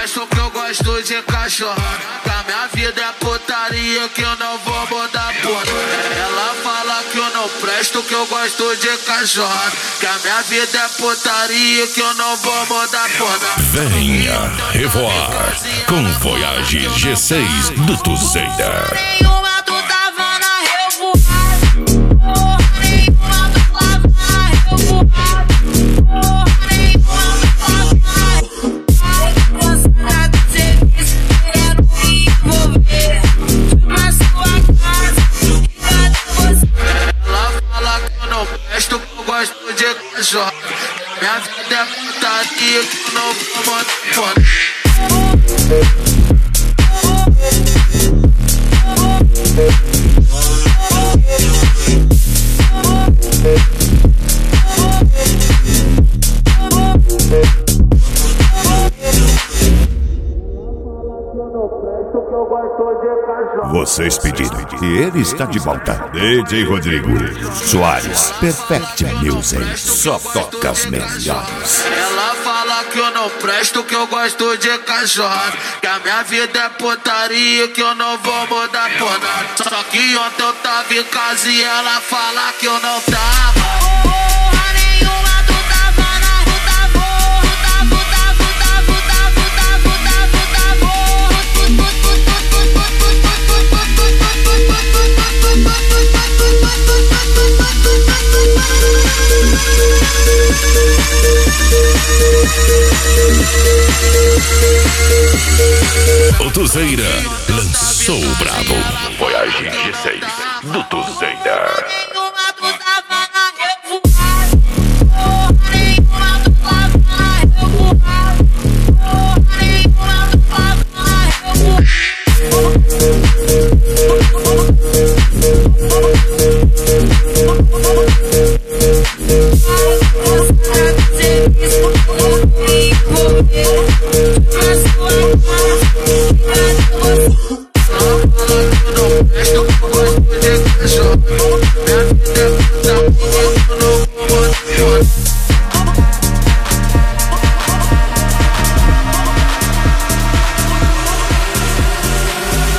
presto que eu gosto de cachorrada. Que a minha vida é putaria que eu não vou mudar porra. Ela fala que eu não presto que eu gosto de cachorrada. Que a minha vida é putaria que eu não vou mudar porra. Venha revoar com Voyage G6 do Tuzeira. Nenhuma tu tava na revoada. Porra nenhuma tu tava na revoada. Porra nenhuma tu tava na revoada. Cansada de serviço, querendo me envolver. Fui pra sua casa, cadê você? Ela fala que eu não presto que eu gosto de cachorrada. Minha vida é putaria que eu não vou mudar porra. Vocês pediram e ele está de volta. DJ Rodrigo Soares, Perfect Music, só toca as melhores. Ela fala que eu não presto que eu gosto de cachorrada. Que a minha vida é putaria que eu não vou mudar por nada. Só que ontem eu tava em casa e ela fala que eu não tava. Porra nenhuma tu tava na O Tuzeira lançou o brabo. Voyage G6 do Tuzeira.